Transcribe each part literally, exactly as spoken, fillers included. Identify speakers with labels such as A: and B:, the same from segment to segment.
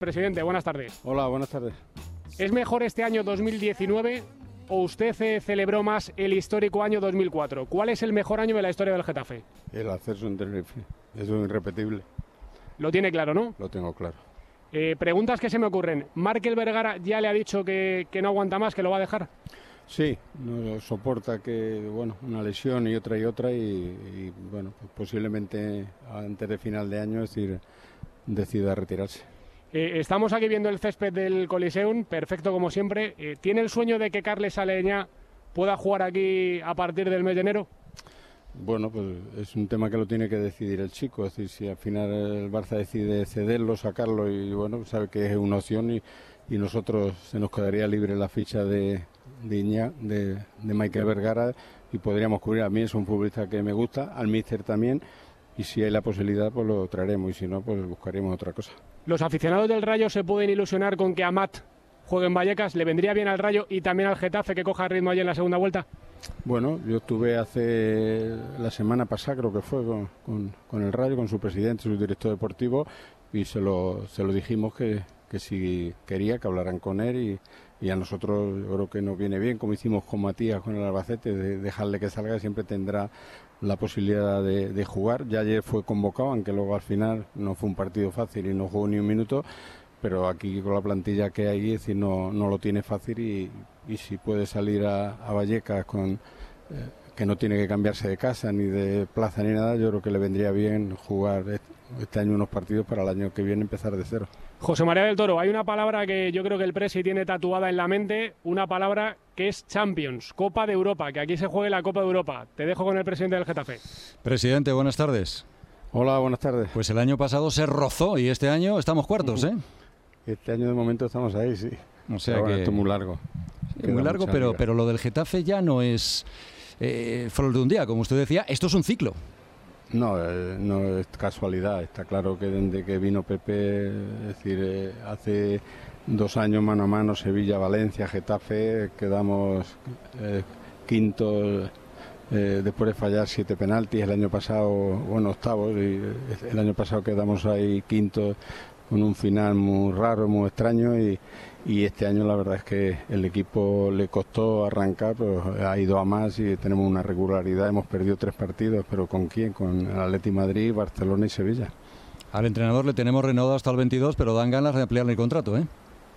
A: Presidente, buenas tardes.
B: Hola, buenas tardes.
A: ¿Es mejor este año dos mil diecinueve o usted eh, celebró más el histórico año dos mil cuatro? ¿Cuál es el mejor año de la historia del Getafe?
B: El ascenso en Tenerife, eso es irrepetible.
A: Lo tiene claro, ¿no?
B: Lo tengo claro.
A: Eh, preguntas que se me ocurren. ¿Markel Vergara ya le ha dicho que, que no aguanta más, que lo va a dejar?
B: Sí, no soporta que, bueno, una lesión y otra y otra y, y bueno, pues posiblemente antes de final de año, es decir, decida retirarse.
A: Eh, estamos aquí viendo el césped del Coliseum, perfecto como siempre. Eh, ¿Tiene el sueño de que Carles Aleñá pueda jugar aquí a partir del mes de enero?
B: Bueno, pues es un tema que lo tiene que decidir el chico, es decir, si al final el Barça decide cederlo, sacarlo y bueno, sabe que es una opción y, y nosotros se nos quedaría libre la ficha de, de, Iñá, de, de Michael Vergara y podríamos cubrir. A mí es un futbolista que me gusta, al míster también, y si hay la posibilidad pues lo traeremos y si no pues buscaremos otra cosa.
A: Los aficionados del Rayo se pueden ilusionar con que Amat juegue en Vallecas. ¿Le vendría bien al Rayo y también al Getafe que coja ritmo allí en la segunda vuelta?
B: Bueno, yo estuve hace la semana pasada, creo que fue, con, con, con el Rayo, con su presidente, su director deportivo, y se lo, se lo dijimos que, que si quería que hablaran con él y, y a nosotros yo creo que nos viene bien, como hicimos con Matías, con el Albacete, de dejarle que salga, siempre tendrá la posibilidad de, de jugar. Ya ayer fue convocado, aunque luego al final no fue un partido fácil y no jugó ni un minuto, pero aquí con la plantilla que hay, es decir, no, no lo tiene fácil y, y si puede salir a, a Vallecas con... Eh, que no tiene que cambiarse de casa ni de plaza ni nada, yo creo que le vendría bien jugar este año unos partidos para el año que viene empezar de cero.
A: José María del Toro, hay una palabra que yo creo que el Presi tiene tatuada en la mente, una palabra que es Champions, Copa de Europa, que aquí se juegue la Copa de Europa. Te dejo con el presidente del Getafe.
C: Presidente, buenas tardes.
B: Hola, buenas tardes.
C: Pues el año pasado se rozó y este año estamos cuartos, ¿eh?
B: Este año de momento estamos ahí, sí.
C: O sea
B: pero bueno,
C: que...
B: esto es muy largo.
C: Sí, muy largo, pero, pero lo del Getafe ya no es eh, flor de un día, como usted decía, esto es un ciclo.
B: No, eh, no es casualidad. Está claro que desde que vino Pepe, es decir, eh, hace dos años mano a mano Sevilla-Valencia, Getafe, quedamos eh, quintos eh, después de fallar siete penaltis. El año pasado, bueno, octavos, y el año pasado quedamos ahí quintos con un final muy raro, muy extraño y, y este año la verdad es que el equipo le costó arrancar, pero ha ido a más y tenemos una regularidad. Hemos perdido tres partidos, pero ¿con quién? Con el Atleti Madrid, Barcelona y Sevilla.
C: Al entrenador le tenemos renovado hasta el veintidós, pero dan ganas de ampliarle el contrato, ¿eh?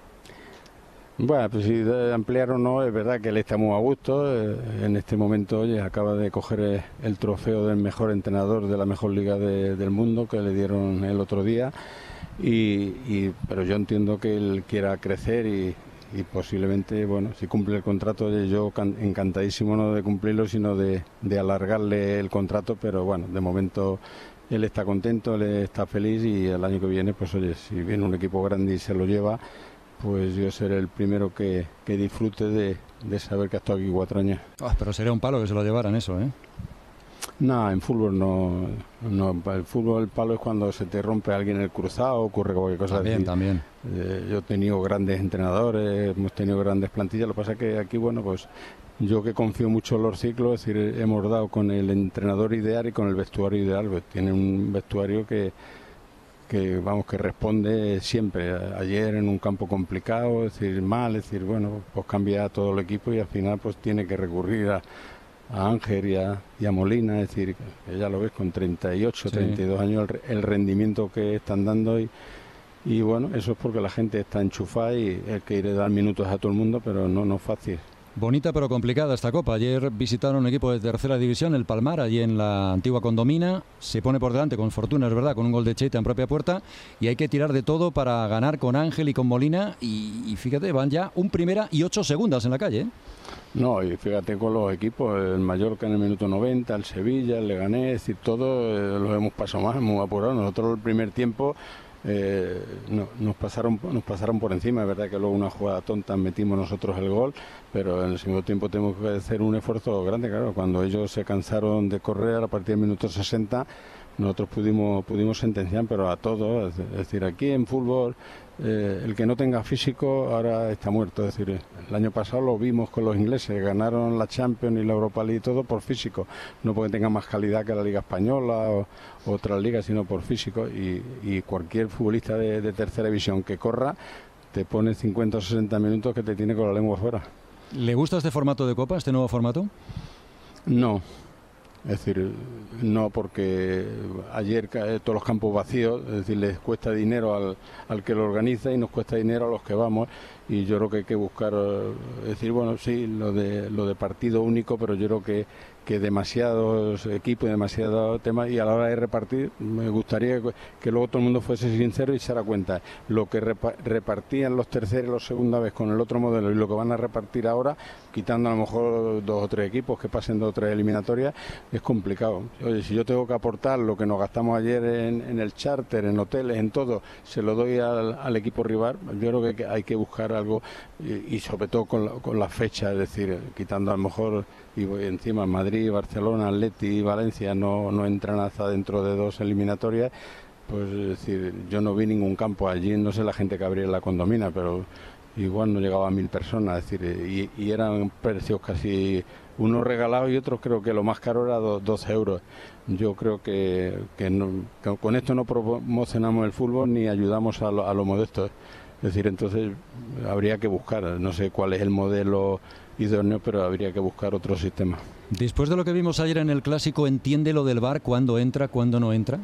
B: Bueno, pues si de ampliar o no, es verdad que él está muy a gusto. Eh, en este momento, oye, acaba de coger el trofeo del mejor entrenador de la mejor liga de, del mundo, que le dieron el otro día. Y, y, pero yo entiendo que él quiera crecer y, y posiblemente, bueno, si cumple el contrato, yo encantadísimo no de cumplirlo, sino de, de alargarle el contrato, pero bueno, de momento él está contento, él está feliz y el año que viene, pues oye, si viene un equipo grande y se lo lleva, pues yo seré el primero que, que disfrute de, de saber que ha estado aquí cuatro años.
C: Oh, pero sería un palo que se lo llevaran eso, ¿eh?
B: No, en fútbol no, no. El fútbol, el palo es cuando se te rompe alguien el cruzado, ocurre cualquier cosa
C: también,
B: así.
C: También,
B: eh, Yo he tenido grandes entrenadores, hemos tenido grandes plantillas. Lo que pasa es que aquí, bueno, pues yo que confío mucho en los ciclos, es decir, hemos dado con el entrenador ideal y con el vestuario ideal. Pues tiene un vestuario que, que, vamos, que responde siempre. Ayer en un campo complicado, es decir, mal, es decir, bueno, pues cambia todo el equipo y al final pues tiene que recurrir a a Ángel y a, y a Molina, es decir, que ya lo ves con treinta y ocho, sí. treinta y dos años el, el rendimiento que están dando y, y bueno, eso es porque la gente está enchufada y el que quiere dar minutos a todo el mundo, pero no, no es fácil.
C: Bonita pero complicada esta Copa. Ayer visitaron un equipo de tercera división, el Palmar, allí en la antigua Condomina. Se pone por delante con fortuna, es verdad, con un gol de Cheita en propia puerta. Y hay que tirar de todo para ganar con Ángel y con Molina. Y, y fíjate, van ya un primera y ocho segundas en la calle, ¿eh?
B: No, y fíjate con los equipos, el Mallorca en el minuto noventa, el Sevilla, el Leganés, es decir, todos eh, los hemos pasado más, hemos apurado. Nosotros el primer tiempo eh, no, nos pasaron nos pasaron por encima, es verdad que luego una jugada tonta metimos nosotros el gol, pero en el segundo tiempo tenemos que hacer un esfuerzo grande, claro, cuando ellos se cansaron de correr a partir del minuto sesenta, nosotros pudimos pudimos sentenciar, pero a todos. Es decir, aquí en fútbol, eh, el que no tenga físico ahora está muerto. Es decir, el año pasado lo vimos con los ingleses, ganaron la Champions y la Europa League y todo por físico, no porque tengan más calidad que la Liga Española o, o otras ligas, sino por físico. Y, y cualquier futbolista de, de tercera división que corra te pone cincuenta o sesenta minutos que te tiene con la lengua fuera.
C: ¿Le gusta este formato de Copa, este nuevo formato?
B: No. Es decir, no, porque ayer eh, todos los campos vacíos, es decir, les cuesta dinero al, al que lo organiza y nos cuesta dinero a los que vamos, y yo creo que hay que buscar, es decir, bueno, sí, lo de lo de partido único, pero yo creo que, que demasiados equipos y demasiados temas, y a la hora de repartir me gustaría que, que luego todo el mundo fuese sincero y se diera cuenta lo que repa repartían los terceros y los segunda vez con el otro modelo y lo que van a repartir ahora, quitando a lo mejor dos o tres equipos que pasen dos o tres eliminatorias, es complicado. Oye, si yo tengo que aportar lo que nos gastamos ayer en, en el charter, en hoteles, en todo, se lo doy al, al equipo rival, yo creo que hay que, hay que buscar algo, y, y sobre todo con la, con la fecha, es decir, quitando a lo mejor, y encima Madrid, Barcelona, Atleti y Valencia no, no entran hasta dentro de dos eliminatorias, pues es decir, yo no vi ningún campo allí, no sé la gente que habría en la Condomina, pero igual no llegaba a mil personas, es decir, y, y eran precios casi unos regalados y otros creo que lo más caro era doce euros. Yo creo que, que, no, que con esto no promocionamos el fútbol ni ayudamos a lo, a lo modesto. Es decir, entonces habría que buscar, no sé cuál es el modelo idóneo, pero habría que buscar otro sistema.
C: Después de lo que vimos ayer en el Clásico, ¿entiende lo del V A R? ¿Cuándo entra, cuándo no entra?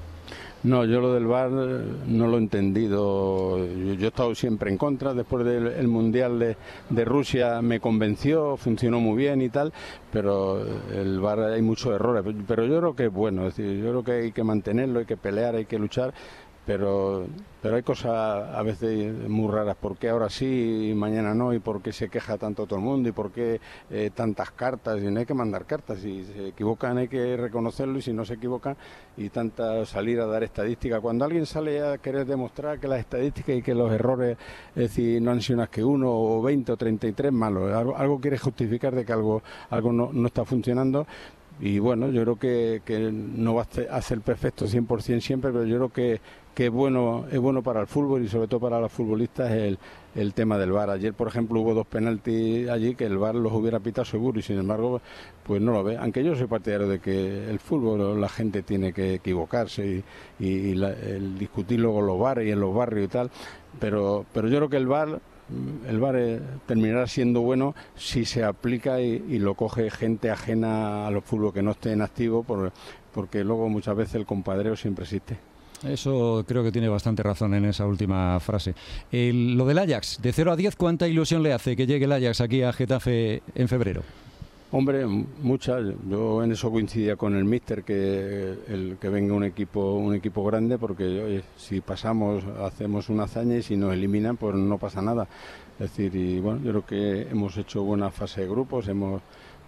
B: No, yo lo del V A R no lo he entendido. Yo, yo he estado siempre en contra. Después del el Mundial de, de Rusia me convenció, funcionó muy bien y tal, pero el V A R hay muchos errores. Pero yo creo que es bueno, es decir, yo creo que hay que mantenerlo, hay que pelear, hay que luchar. Pero, pero hay cosas a veces muy raras. ¿Por qué ahora sí y mañana no? ¿Y por qué se queja tanto todo el mundo? ¿Y por qué eh, tantas cartas? Y no hay que mandar cartas. Si se equivocan hay que reconocerlo, y si no se equivocan, y tanta salir a dar estadística. Cuando alguien sale a querer demostrar que las estadísticas y que los errores, es decir, no han sido más que uno o veinte o treinta y tres, malo. Algo, algo quiere justificar de que algo, algo no, no está funcionando. Y bueno, yo creo que, que no va a ser perfecto cien por cien siempre, pero yo creo que, que es bueno es bueno para el fútbol y sobre todo para los futbolistas el, el tema del V A R. Ayer, por ejemplo, hubo dos penaltis allí que el V A R los hubiera pitado seguro y sin embargo pues no lo ve. Aunque yo soy partidario de que el fútbol, la gente tiene que equivocarse y, y la, el discutirlo con los bares y en los barrios y tal, pero, pero yo creo que el V A R el V A R terminará siendo bueno si se aplica y, y lo coge gente ajena a los fútbol que no esté en activo, por, porque luego muchas veces el compadreo siempre existe.
C: Eso creo que tiene bastante razón en esa última frase. El, lo del Ajax, de cero a diez, ¿cuánta ilusión le hace que llegue el Ajax aquí a Getafe en febrero?
B: Hombre, muchas. Yo en eso coincidía con el míster, que el que venga un equipo un equipo grande, porque oye, si pasamos hacemos una hazaña y si nos eliminan pues no pasa nada. Es decir, y bueno, yo creo que hemos hecho buena fase de grupos, hemos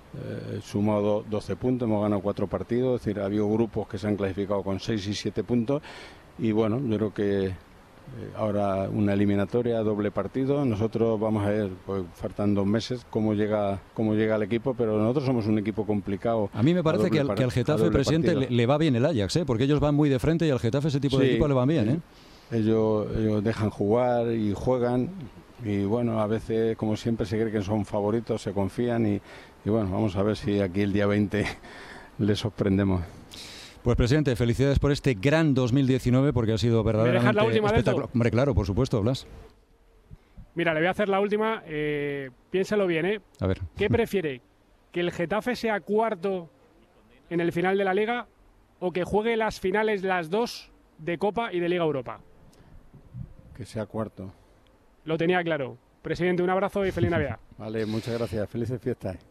B: eh, sumado doce puntos, hemos ganado cuatro partidos, es decir, ha habido grupos que se han clasificado con seis y siete puntos y bueno, yo creo que ahora una eliminatoria, doble partido. Nosotros vamos a ver, pues faltan dos meses, cómo llega cómo llega el equipo, pero nosotros somos un equipo complicado.
C: A mí me parece que al, que al Getafe, presidente, le, le va bien el Ajax, ¿eh? Porque ellos van muy de frente y al Getafe ese tipo sí, de equipo le va bien, ¿eh?
B: Ellos, ellos dejan jugar y juegan y bueno, a veces, como siempre, se cree que son favoritos, se confían y, y bueno, vamos a ver si aquí el día veinte les sorprendemos.
C: Pues presidente, felicidades por este gran dos mil diecinueve, porque ha sido verdaderamente
A: la última
C: espectacular. Hombre, claro, por supuesto, Blas.
A: Mira, le voy a hacer la última. Eh, piénsalo bien, ¿eh?
C: A ver.
A: ¿Qué prefiere? ¿Que el Getafe sea cuarto en el final de la Liga o que juegue las finales las dos de Copa y de Liga Europa?
B: Que sea cuarto.
A: Lo tenía claro. Presidente, un abrazo y feliz Navidad.
B: Vale, muchas gracias. Felices fiestas.